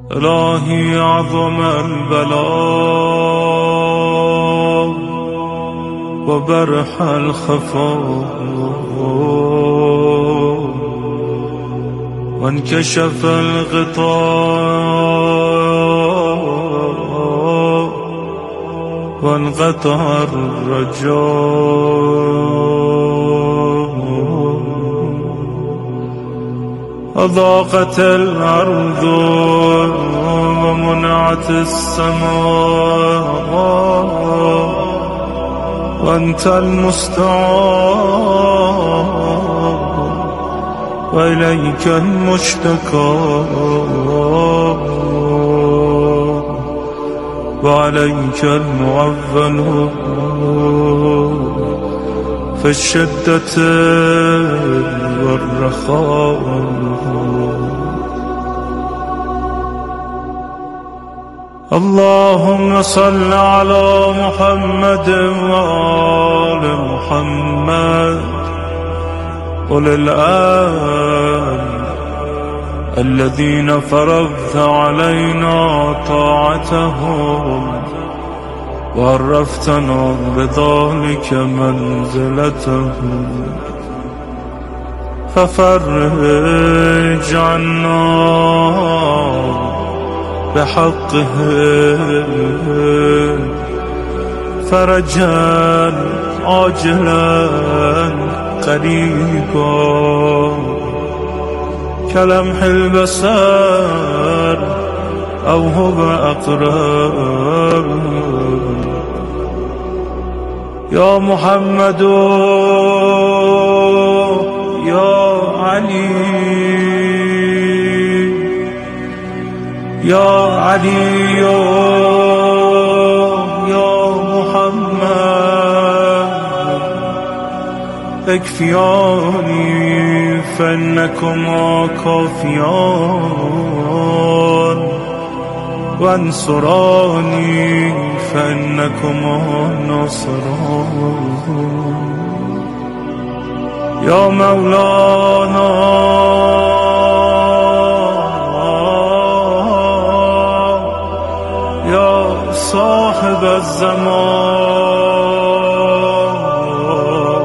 الهی عظم البلاء و برح الخفاء و انکشف الغطاء و انقطع الرجاء أضاقت الأرض ومنعت السماء وأنت المستعان وإليك المشتكى وعليك المعول في الشدة والرخاء. اللهم صل على محمد وآل محمد وللآل الذين فرضت علينا طاعتهم وعرفتنا بذلك منزلتهم ففرج عنا بحقهم فرجا عاجلا قريبا كلمح البصر أو هو أقرب. يا محمد يا علي يا علي يا محمد اكفياني فإنكما كافيان وانصراني فإنكما ناصران. يا مولانا يا صاحب الزمان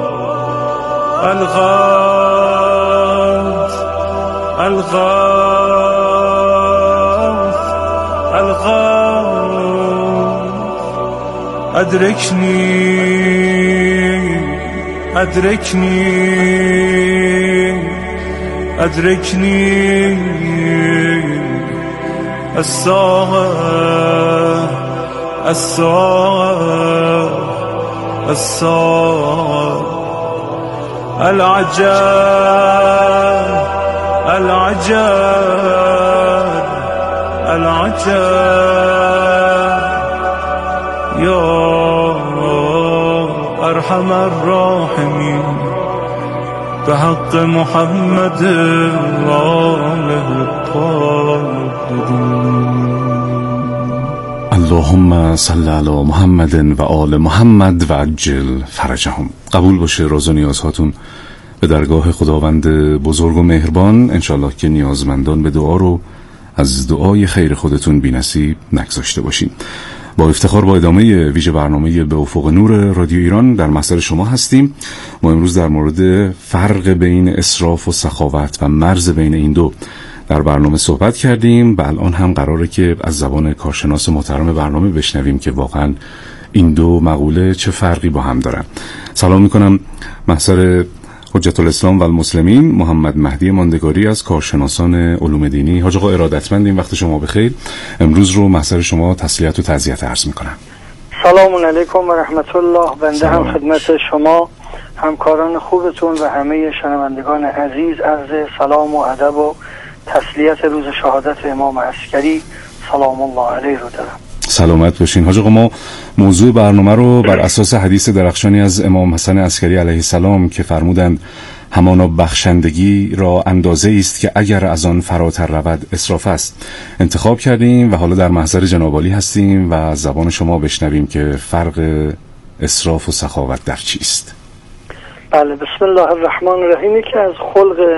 الغوث الغوث الغوث أدركني أدركني أدركني الساعة الساعة الساعة العجاب العجاب العجاب. يا أرحم الراحمين بحق محمد وآله الطاهرين. اللهم صل علی محمد و آل محمد و عجل فرجهم. قبول باشه راز و نیازهاتون به درگاه خداوند بزرگ و مهربان. انشالله که نیازمندان به دعا رو از دعای خیر خودتون بی نصیب نگذاشته باشین. با افتخار با ادامه ویژه برنامه به افق نور رادیو ایران در محضر شما هستیم. ما امروز در مورد فرق بین اسراف و سخاوت و مرز بین این دو در برنامه صحبت کردیم و الان هم قراره که از زبان کارشناس محترم برنامه بشنویم که واقعا این دو مقوله چه فرقی با هم دارن. سلام میکنم محضر حجت الاسلام و المسلمین محمد مهدی ماندگاری از کارشناسان علوم دینی. حاج آقا ارادتمندیم، وقت شما بخیر. امروز رو محضر شما تسلیت و تعزیت عرض میکنم. سلام علیکم و رحمت الله. بنده هم خدمت شما همکاران خوبتون و همه شنوندگان عزیز عرض سلام و ادب و تسلیت روز شهادت امام عسکری سلام الله علیه رو دارم. سلامت باشین. حاج آقا ما موضوع برنامه رو بر اساس حدیث درخشانی از امام حسن عسکری علیه السلام که فرمودند همانا بخشندگی را اندازه است که اگر از آن فراتر رود اسراف است انتخاب کردیم و حالا در محضر جناب عالی هستیم و از زبان شما بشنویم که فرق اسراف و سخاوت در چیست. بله، بسم الله الرحمن الرحیم. که از خلق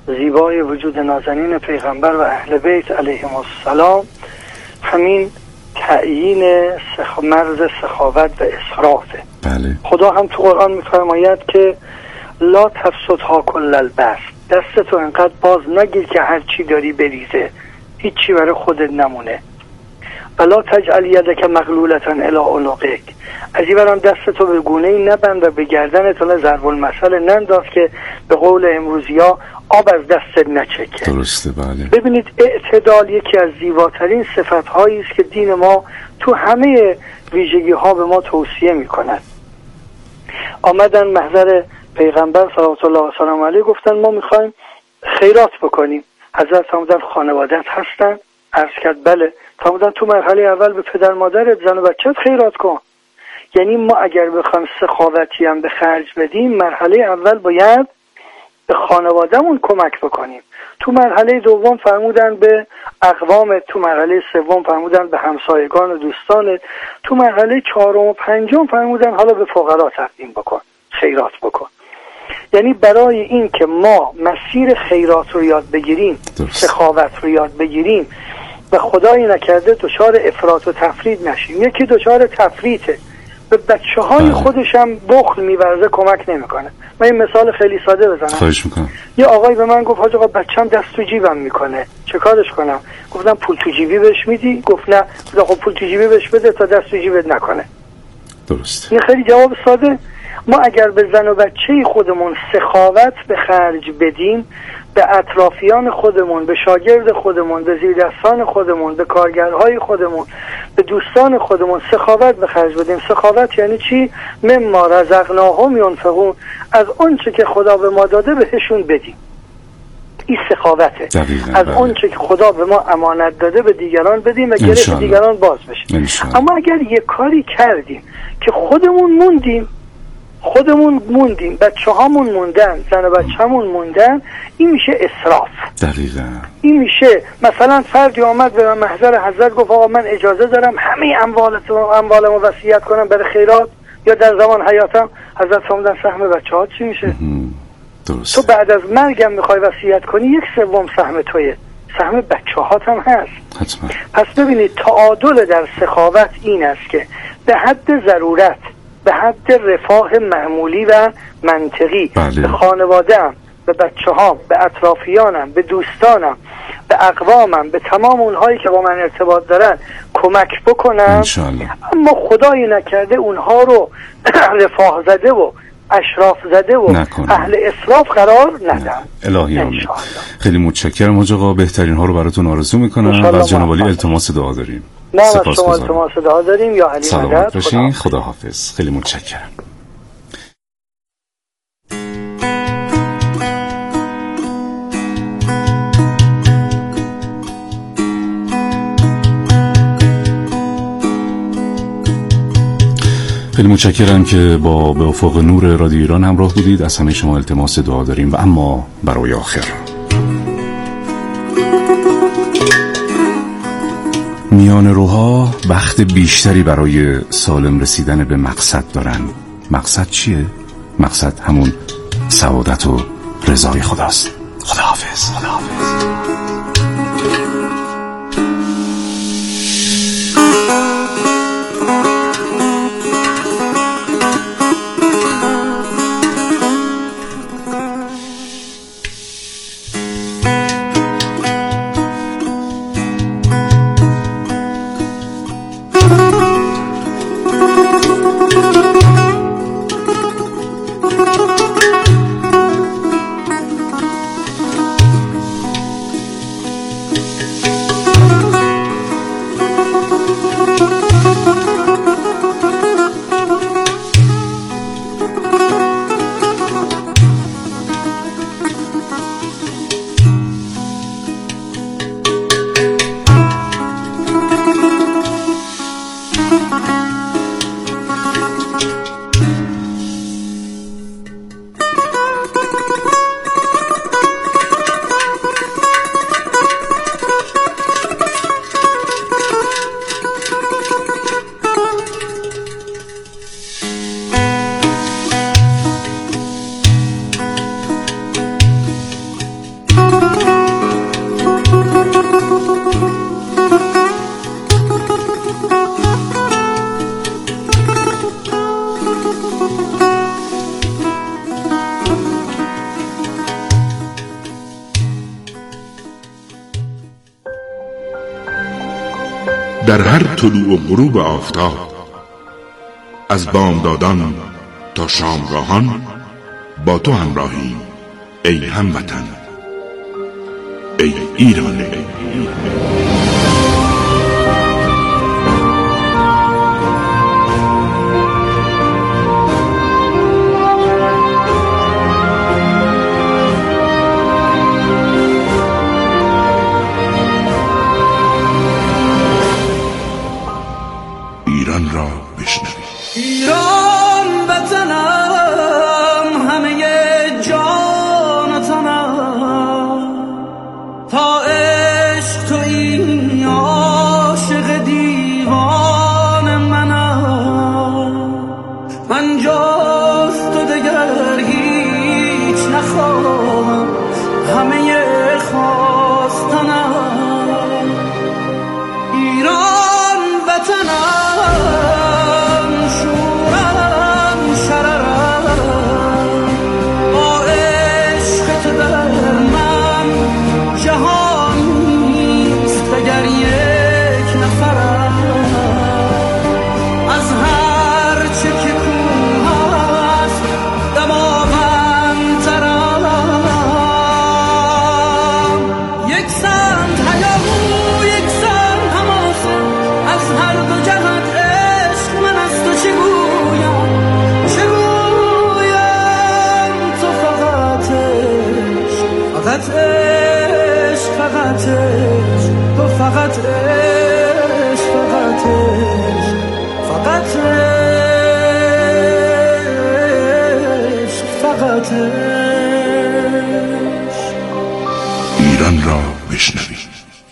زیبای وجود نازنین پیغمبر و اهل بیت علیهم السلام همین تعیین مرز سخاوت و اسرافه. بله. خدا هم تو قرآن میفرماید که لا تبسطها کل البسط، دستتو انقدر باز نگیر که هر چی داری بریزه، هیچی برای خودت نمونه. ولا تجعل یدک مغلولة الی عنقک، از این برام دستتو به گونه‌ای نبند و به گردنت ضرب المثل ننداز که به قول امروزیا آب از دستت نچکه. درسته. بله. ببینید اعتدال یکی از زیباترین صفت‌هایی است که دین ما تو همه ویژگی‌ها به ما توصیه می‌کند. آمدن محضر پیغمبر صلوات الله و سلام علیه گفتن ما می‌خوایم خیرات بکنیم. حضرت فرمودن خانواده‌ات هستن؟ عرض کرد بله. فرمودن تو مرحله اول به پدر مادرت، زن و بچه‌ت خیرات کن. یعنی ما اگر بخوایم سخاوتی هم به خرج بدیم، مرحله اول باید به خانوادهمون کمک بکنیم. تو مرحله دوم فرمودن به اقوامت، تو مرحله سوم فرمودن به همسایگان و دوستانت، تو مرحله چهارم و پنجم فرمودن حالا به فقرا تقدیم بکن، خیرات بکن. یعنی برای این که ما مسیر خیرات رو یاد بگیریم، سخاوت رو یاد بگیریم و خدایی نکرده دچار افراط و تفرید نشیم. یکی دچار تفریطه، به بچه‌های خودش هم بخل می‌ورزه، کمک نمی‌کنه. من این مثال خیلی ساده بزنم. خواهش می‌کنم. یه آقای به من گفت حاج آقا بچه‌م دست تو جیبم میکنه، چه کارش کنم؟ گفتم پول تو جیبی بهش میدی؟ گفت نه. گفتم خب پول تو جیبی بهش بده تا دست تو جیبت نکنه. درست. این خیلی جواب ساده. ما اگر به زن و بچه خودمون سخاوت به خرج بدیم، به اطرافیان خودمون، به شاگرد خودمون، به زیردستان خودمون، به کارگرهای خودمون، به دوستان خودمون سخاوت به خرج بدیم. سخاوت یعنی چی؟ مما رزقناهم ینفقون، از اونچه که خدا به ما داده بهشون بدیم. این سخاوته. از اونچه که خدا به ما امانت داده به دیگران بدیم و گره دیگران باز بشه. اما اگر یک کاری کردیم که خودمون موندیم، بچه‌هامون موندن، زن و بچه‌مون موندن، این میشه اسراف. دقیقاً. این میشه مثلا فردی آمد به محضر حضرت گفت آقا من اجازه دارم همه اموالمو وصیت کنم برای خیرات یا در زمان حیاتم. حضرت فرمودن سهم بچه‌ها چی میشه؟ درست. تو بعد از مرگم میخوای وصیت کنی، 1/3 سهم توئه، سهم بچه‌هات هم هست. حتما. پس ببینید تعادل در سخاوت این است که به حد ضرورت، به حد رفاه معمولی و منطقی، به خانواده‌ام، به بچه‌هام، به اطرافیانم، به دوستانم، به اقوامم، به تمام اونهایی که با من ارتباط دارن کمک بکنم. اما خدایی نکرده اونها رو رفاه زده و اشراف زده و اهل اسراف قرار ندم. الهی آمین. خیلی متشکرم حاج آقا، بهترین ها رو براتون آرزو میکنم و از جناب عالی التماس دعا داریم. ما از شما التماس دعا داریم. یا علی سلامت باشین. خدا حافظ. خیلی متشکرم. خیلی متشکرم که با به افق نور رادیو ایران همراه بودید. از همه شما التماس دعا داریم و اما برای آخر میان روها بخت بیشتری برای سالم رسیدن به مقصد دارن. مقصد چیه؟ مقصد همون سعادت و رضای خداست. خداحافظ. خداحافظ. در هر طلوع و غروب آفتاب، از بامدادان تا شامگاهان با تو همراهیم ای هموطن، ای ایران. ایران را بشنوید. ایران وطنم، همه جان و تنم، تا عشق تویی عاشق دیوان منم. من جز تو دگر هیچ نخواهم، همه خواستنم. ایران وطنم، شورم شررم، با عشق تو در من جهان نیست دگر یک نفرم. از هر چه که کوه است دماغندترم. یک سمت هیاهو، یک سمت حماسه، از هر دو جهت عشق من از تو چه گویم، چه گویم. تو فقط عشق، فقط عشق، فقط عشق، تو فقط عشق، فقط عشق، فقط عشق، فقط عشق. ایران را بشنوید.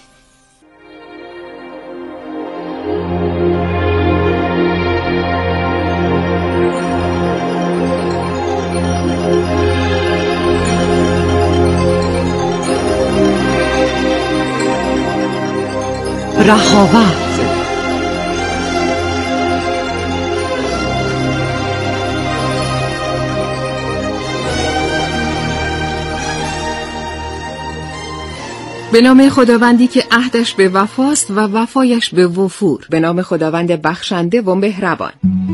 رهاورد. به نام خداوندی که عهدش به وفاست و وفایش به وفور. به نام خداوند بخشنده و مهربان.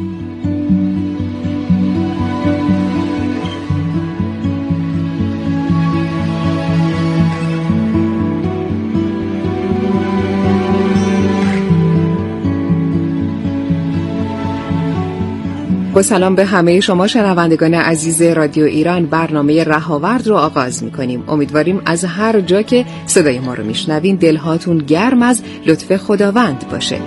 با سلام به همه شما شنوندگان عزیز رادیو ایران، برنامه رهاورد رو آغاز می‌کنیم. امیدواریم از هر جا که صدای ما رو میشنوین دلهاتون گرم از لطف خداوند باشه.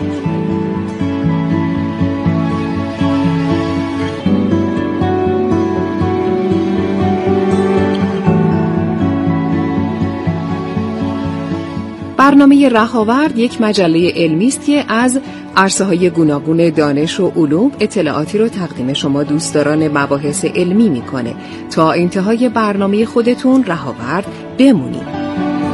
برنامه رهاورد یک مجله علمی است که از عرصه‌های گوناگون دانش و علوم اطلاعاتی رو تقدیم شما دوستداران مباحث علمی میکنه. تا انتهای برنامه خودتون رهاورد بمونید.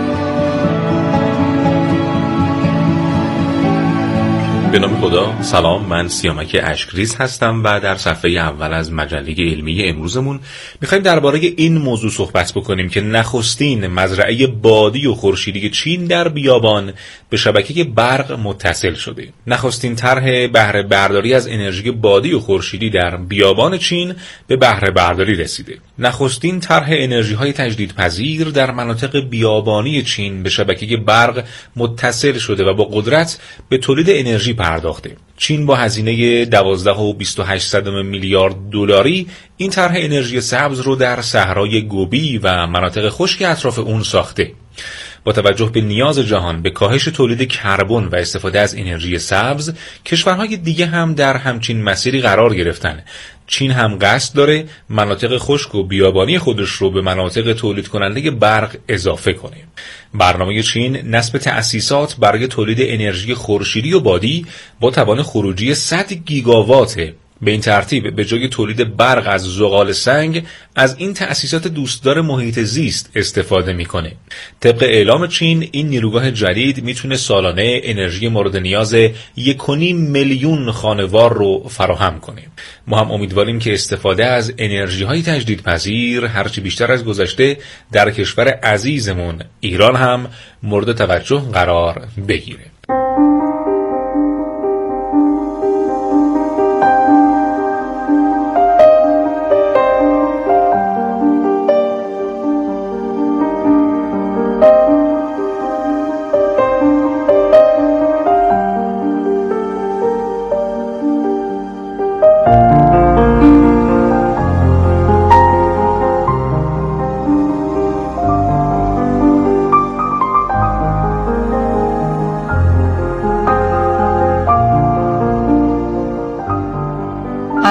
به نام خدا. سلام، من سیامک اشکریز هستم و در صفحه اول از مجله علمی امروزمون میخوایم درباره این موضوع صحبت بکنیم که نخستین مزرعه بادی و خورشیدی چین در بیابان به شبکه برق متصل شده. نخستین طرح بهره برداری از انرژی بادی و خورشیدی در بیابان چین به بهره برداری رسیده. نخستین طرح انرژی‌های تجدیدپذیر در مناطق بیابانی چین به شبکه برق متصل شده و با قدرت به تولید انرژی پرداخته. چین با هزینه 12.28 میلیارد دلاری این طرح انرژی سبز رو در صحرای گوبی و مناطق خشک اطراف اون ساخته. با توجه به نیاز جهان به کاهش تولید کربن و استفاده از انرژی سبز، کشورهای دیگه هم در همچین مسیری قرار گرفتن. چین هم قصد داره مناطق خشک و بیابانی خودش رو به مناطق تولید کننده برق اضافه کنه. برنامه چین نصب تأسیسات برای تولید انرژی خورشیدی و بادی با توان خروجی 100 گیگاواته. به این ترتیب به جای تولید برق از زغال سنگ از این تأسیسات دوستدار محیط زیست استفاده میکنه. طبق اعلام چین این نیروگاه جدید میتونه سالانه انرژی مورد نیاز 1.5 میلیون خانوار رو فراهم کنه. ما هم امیدواریم که استفاده از انرژی های تجدیدپذیر هرچی بیشتر از گذشته در کشور عزیزمون ایران هم مورد توجه قرار بگیره.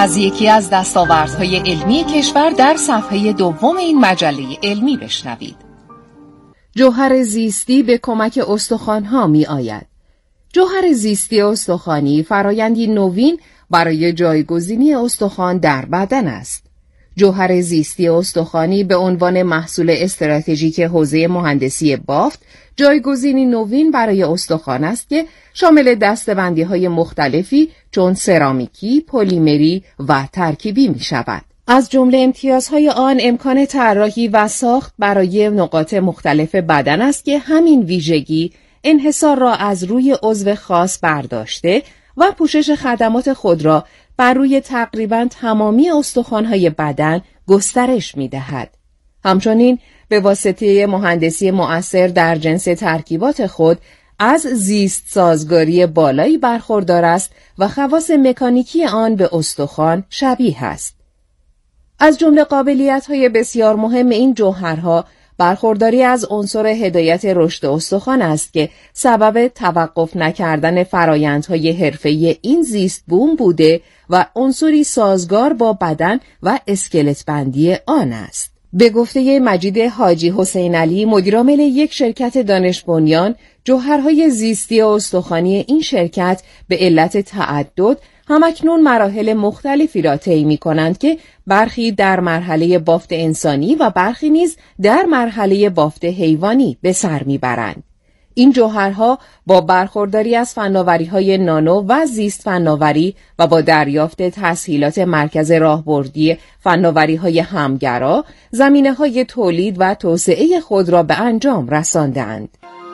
از یکی از دستاوردهای علمی کشور در صفحه دوم این مجله علمی بشنوید. جوهر زیستی به کمک استخوان‌ها می آید. جوهر زیستی استخوانی فرایندی نوین برای جایگزینی استخوان در بدن است. جوهر زیستی استخوانی به عنوان محصول استراتژیک حوزه مهندسی بافت جایگزینی نوین برای استخوان است که شامل دسته‌بندی‌های مختلفی چون سرامیکی، پلیمری و ترکیبی می شود. از جمله امتیازهای آن امکان طراحی و ساخت برای نقاط مختلف بدن است که همین ویژگی انحصار را از روی عضو خاص برداشته و پوشش خدمات خود را بر روی تقریباً تمامی استخوان‌های بدن گسترش می‌دهد. همچنین به واسطه مهندسی مؤثر در جنس ترکیبات خود از زیست سازگاری بالایی برخوردار است و خواص مکانیکی آن به استخوان شبیه است. از جمله قابلیت‌های بسیار مهم این جوهرها برخورداری از عنصر هدایت رشد استخوان است که سبب توقف نکردن فرایندهای حرفه‌ای این زیست بوم بوده و عنصری سازگار با بدن و اسکلت بندی آن است. به گفته مجید حاجی حسین علی مدیرعامل یک شرکت دانش بنیان، جوهرهای زیستی استخوانی این شرکت به علت تعدد همکنون مراحل مختلفی را طی می‌کنند که برخی در مرحله بافت انسانی و برخی نیز در مرحله بافت حیوانی به سر می‌برند. این جوهرها با برخورداری از فناوری‌های نانو و زیست فناوری و با دریافت تسهیلات مرکز راهبردی فناوری‌های همگرا، زمینه‌های تولید و توسعه خود را به انجام رساندند.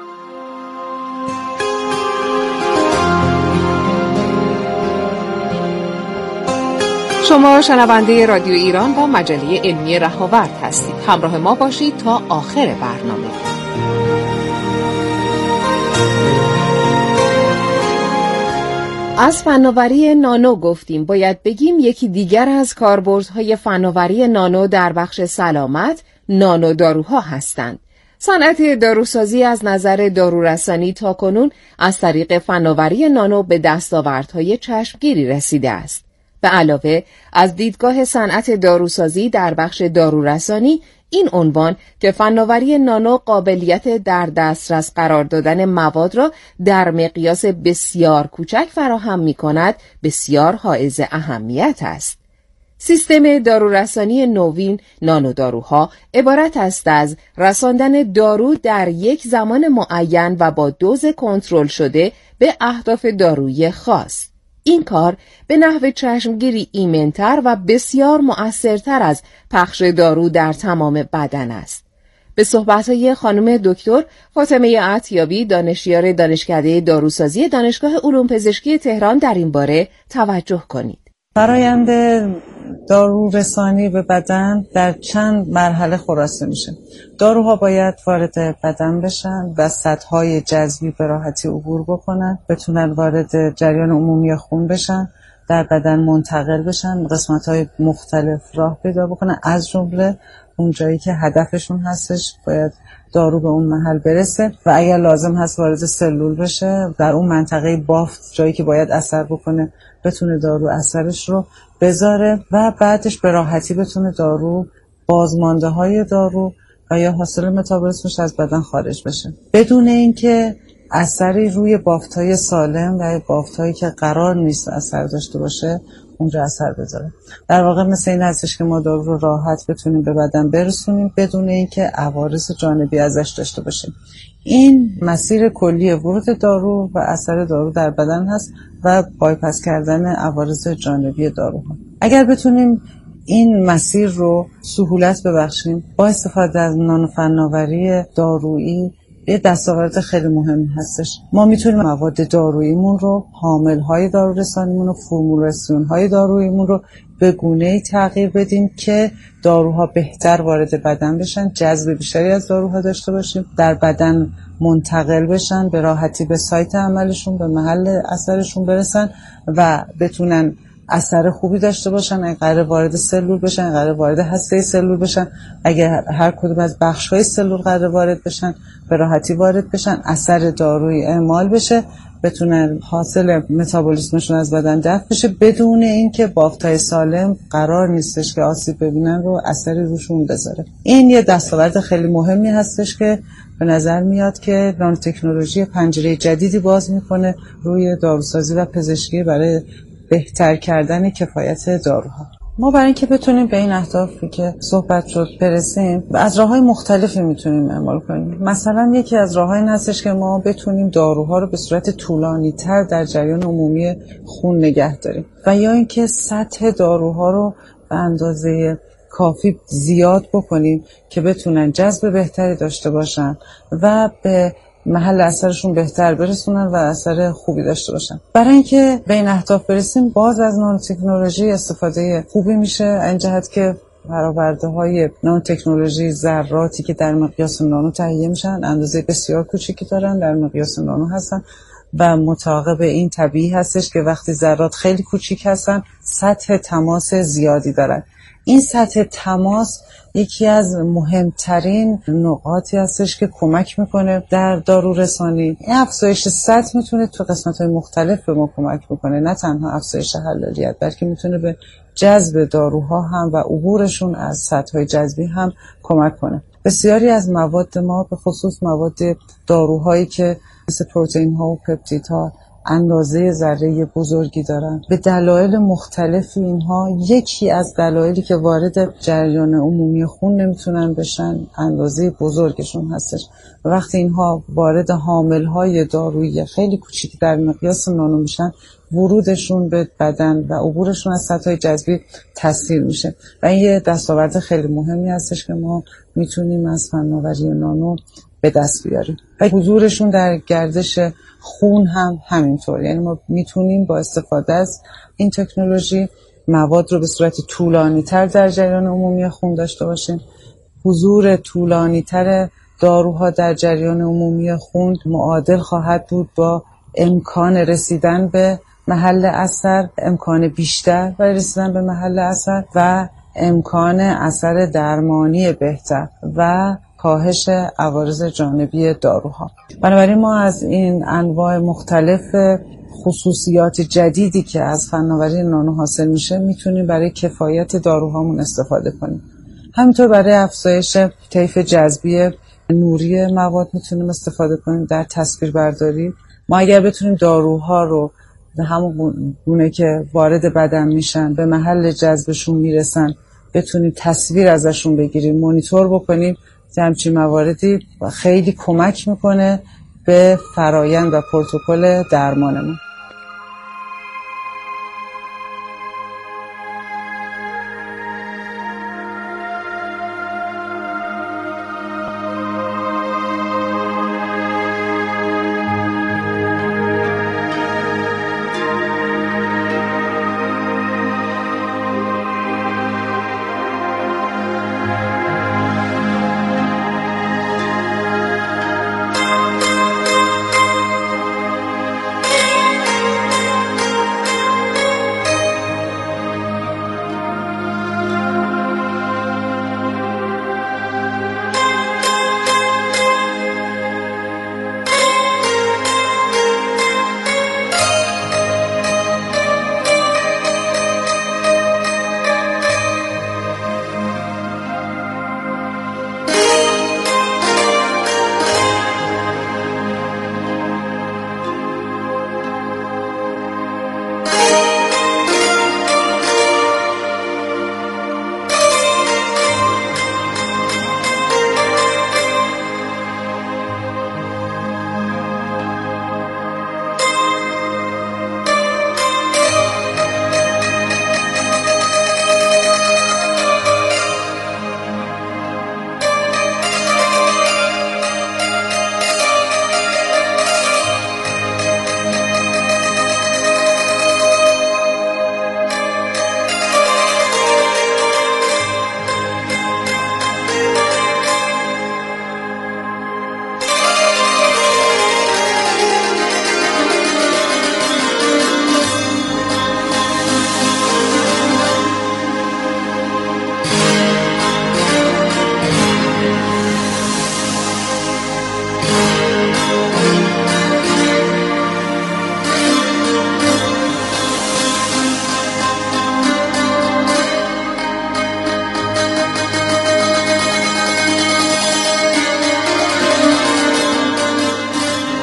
شما شنونده رادیو ایران با مجله علمی رهاورد هستید. همراه ما باشید تا آخر برنامه. از فناوری نانو گفتیم، باید بگیم یکی دیگر از کاربردهای فناوری نانو در بخش سلامت نانو داروها هستند. صنعت داروسازی از نظر دارورسانی تاکنون از طریق فناوری نانو به دستاوردهای چشمگیری رسیده است. به علاوه از دیدگاه صنعت داروسازی در بخش دارورسانی این عنوان که فناوری نانو قابلیت در دسترس قرار دادن مواد را در مقیاس بسیار کوچک فراهم می‌کند بسیار حائز اهمیت است. سیستم دارورسانی نوین نانوداروها عبارت است از رساندن دارو در یک زمان معین و با دوز کنترل شده به اهداف دارویی خاص. این کار به نحو چشمگیری ایمن‌تر و بسیار مؤثرتر از پخش دارو در تمام بدن است. به صحبت‌های خانم دکتر فاطمه عطیابی، دانشیار دانشکده داروسازی دانشگاه علوم پزشکی تهران در این باره توجه کنید. فرآیند دارورسانی به بدن در چند مرحله خلاصه میشه. داروها باید وارد بدن بشن و سدهای جذبی به راحتی عبور بکنن، بتونن وارد جریان عمومی خون بشن، در بدن منتقل بشن، قسمت‌های مختلف راه پیدا بکنن، از جمله اون جایی که هدفشون هستش باید دارو به اون محل برسه و اگر لازم هست وارد سلول بشه، در اون منطقه بافت جایی که باید اثر بکنه بتونه دارو اثرش رو بذاره و بعدش به راحتی بتونه دارو بازمانده های دارو و یا حاصل متابولیسمش از بدن خارج بشه بدون اینکه اثری روی بافت‌های سالم و بافت‌هایی که قرار نیست اثر داشته باشه اونجا اثر بذاره. در واقع مثل این هستش که ما دارو رو راحت بتونیم به بدن برسونیم بدون اینکه عوارض جانبی ازش داشته باشیم. این مسیر کلی ورود دارو و اثر دارو در بدن هست و بایپاس کردن عوارض جانبی داروها. اگر بتونیم این مسیر رو سهولت ببخشیم با استفاده از نانوفناوری دارویی، یه دستاورد خیلی مهمی هستش. ما میتونیم مواد داروییمون رو، حامل‌های دارورسانیمون رو، فرمولاسیون‌های داروییمون رو به گونه‌ای تغییر بدیم که داروها بهتر وارد بدن بشن، جذب بیشتری از داروها داشته باشیم، در بدن منتقل بشن، به راحتی به سایت عملشون، به محل اثرشون برسن و بتونن اثر خوبی داشته باشن، اگر قرار وارد سلول بشن، اگر قرار وارد هسته سلول بشن، اگر هر کدوم از بخش‌های سلول قرار وارد بشن به راحتی وارد بشن، اثر دارویی اعمال بشه، بتونن حاصل متابولیسمشون از بدن دفع بشه بدون اینکه بافت‌های سالم قرار نیستش که آسیب ببینن رو اثری روشون بذاره. این یه دستاورد خیلی مهمی هستش که به نظر میاد که نانو تکنولوژی پنجره جدیدی باز میکنه روی داروسازی و پزشکی برای بهتر کردن کفایت داروها. ما برای اینکه بتونیم به این اهدافی که صحبت شد برسیم از راه‌های مختلفی میتونیم اعمال کنیم. مثلا یکی از راه‌های این هستش که ما بتونیم داروها رو به صورت طولانی‌تر در جریان عمومی خون نگه داریم و یا اینکه سطح داروها رو به اندازه کافی زیاد بکنیم که بتونن جذب بهتری داشته باشن و به محل اثرشون بهتر برسونن و اثر خوبی داشته باشن. برای اینکه به این اهداف برسیم باز از نانو تکنولوژی استفاده خوبی میشه، این جهت که برآورده‌های نانو تکنولوژی ذراتی که در مقیاس نانو تهیه میشن اندازه بسیار کوچیکی دارن، در مقیاس نانو هستن و مطابق این طبیعی هستش که وقتی ذرات خیلی کوچیک هستن سطح تماس زیادی دارن. این سطح تماس یکی از مهمترین نقاطی هستش که کمک میکنه در دارورسانی. این افزایش سطح میتونه تو قسمت‌های مختلف به ما کمک میکنه، نه تنها افزایش حلالیت بلکه میتونه به جذب داروها هم و عبورشون از سطح‌های جذبی هم کمک کنه. بسیاری از مواد ما به خصوص مواد داروهایی که مثل پروتئین ها و پپتید ها اندازه ذره بزرگی دارن به دلایل مختلفی، اینها یکی از دلایلی که وارد جریان عمومی خون نمیتونن بشن اندازه بزرگشون هستش. وقتی اینها وارد حاملهای دارویی خیلی کوچیک در مقیاس نانو میشن ورودشون به بدن و عبورشون از سطح‌های جذبی تسهیل میشه و این یه دستاورد خیلی مهمی هستش که ما میتونیم از فناوری نانو به دست بیاریم و حضورشون در گردش خون هم همینطور. یعنی ما میتونیم با استفاده از این تکنولوژی مواد رو به صورت طولانی تر در جریان عمومی خون داشته باشیم. حضور طولانی تر داروها در جریان عمومی خون معادل خواهد بود با امکان رسیدن به محل اثر، امکان بیشتر برای رسیدن به محل اثر و امکان اثر درمانی بهتر و کاهش عوارض جانبی داروها. بنابراین ما از این انواع مختلف خصوصیات جدیدی که از فناوری نانو حاصل میشه میتونیم برای کفایت داروهامون استفاده کنیم. همینطور برای افزایش طیف جذبی نوری مواد میتونیم استفاده کنیم در تصویربرداری. ما اگر بتونیم داروها رو به همون گونه که وارد بدن میشن به محل جذبشون میرسن بتونیم تصویر ازشون بگیریم، مانیتور بکنیم، همچین مواردی خیلی کمک میکنه به فرایند و پروتکل درمانمون.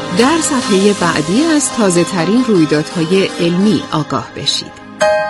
در صفحه بعدی از تازه ترین رویدادهای علمی آگاه بشید.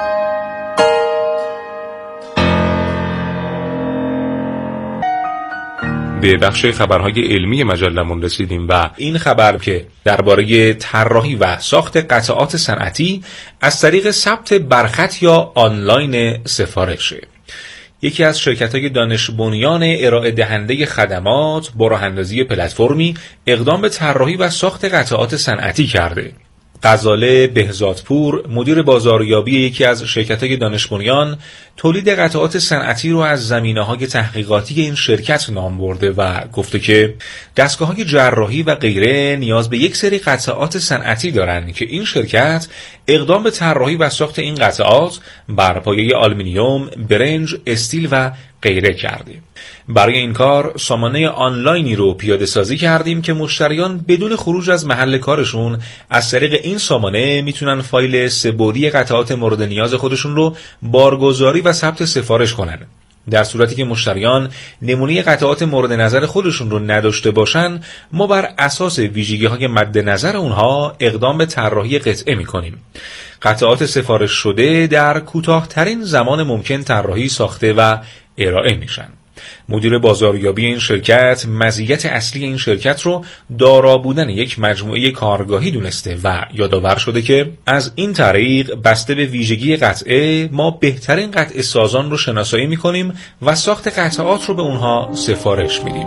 به بخش خبرهای علمی مجلمون رسیدیم و این خبر که درباره طراحی و ساخت قطعات صنعتی از طریق ثبت برخط یا آنلاین سفارشه. یکی از شرکت‌های دانش بنیان ارائه دهنده خدمات با راه‌اندازی پلتفرمی اقدام به طراحی و ساخت قطعات صنعتی کرده. غزاله بهزادپور، مدیر بازاریابی یکی از شرکت‌های دانش بنیان، تولید قطعات صنعتی رو از زمینه‌های تحقیقاتی این شرکت نام برده و گفته که دستگاه‌های جراحی و غیره نیاز به یک سری قطعات صنعتی دارند که این شرکت اقدام به طراحی و ساخت این قطعات بر پایه آلومینیوم، برنج، استیل و غیره کرده. برای این کار سامانه آنلاینی رو پیاده سازی کردیم که مشتریان بدون خروج از محل کارشون از طریق این سامانه میتونن فایل سه‌بعدی قطعات مورد نیاز خودشون رو بارگذاری و ثبت سفارش کنن. در صورتی که مشتریان نمونه قطعات مورد نظر خودشون رو نداشته باشن، ما بر اساس ویژگی‌های مد نظر اونها اقدام به طراحی قطعه می‌کنیم. قطعات سفارش شده در کوتاه‌ترین زمان ممکن طراحی ساخته و ارائه میشن. مدیر بازاریابی این شرکت مزیت اصلی این شرکت رو دارا بودن یک مجموعه کارگاهی دونسته و یادآور شده که از این طریق بسته به ویژگی قطعه ما بهترین قطعه سازان رو شناسایی میکنیم و ساخت قطعات رو به اونها سفارش میدیم.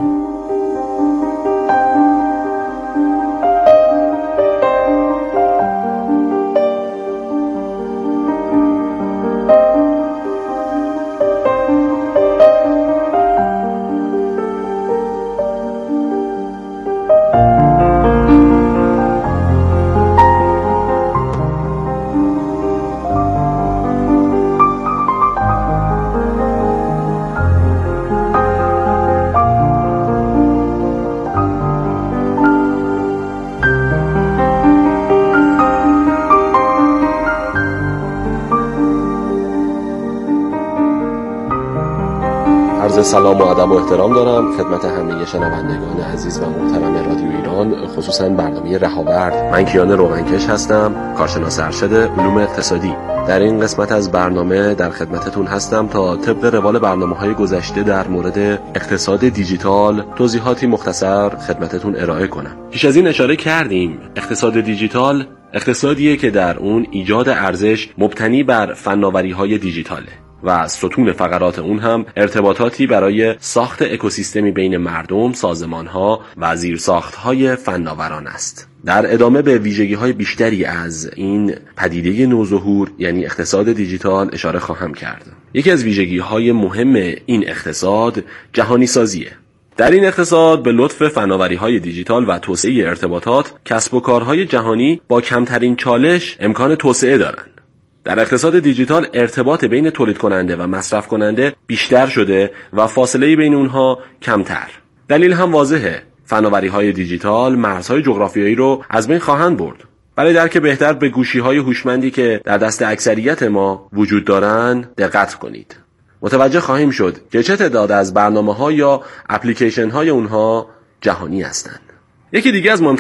سلام و ادب و احترام دارم خدمت همه شنوندگان عزیز و محترم رادیو ایران، خصوصا برنامه رهاورد. من کیان روغنکش هستم، کارشناس ارشد علوم اقتصادی. در این قسمت از برنامه در خدمتتون هستم تا طبق روال برنامه‌های گذشته در مورد اقتصاد دیجیتال توضیحاتی مختصر خدمتتون ارائه کنم. پیش از این اشاره کردیم اقتصاد دیجیتال اقتصادیه که در اون ایجاد ارزش مبتنی بر فناوری‌های دیجیتاله و ستون فقرات اون هم ارتباطاتی برای ساخت اکوسیستمی بین مردم، سازمانها و زیرساختهای فناوران است. در ادامه به ویژگی‌های بیشتری از این پدیده نوظهور یعنی اقتصاد دیجیتال اشاره خواهم کرد. یکی از ویژگی‌های مهم این اقتصاد جهانی سازیه. در این اقتصاد به لطف فناوری‌های دیجیتال و توسعه ارتباطات، کسب و کارهای جهانی با کمترین چالش امکان توسعه دارند. در اقتصاد دیجیتال ارتباط بین تولید کننده و مصرف کننده بیشتر شده و فاصله بین اونها کمتر. دلیل هم واضحه. فناوری‌های دیجیتال مرزهای جغرافیایی رو از بین خواهند برد. برای درک بهتر به گوشی‌های هوشمندی که در دست اکثریت ما وجود دارن دقت کنید. متوجه خواهیم شد که چه تعداد از برنامه‌ها یا اپلیکیشن‌های اونها جهانی هستند. یکی دیگه از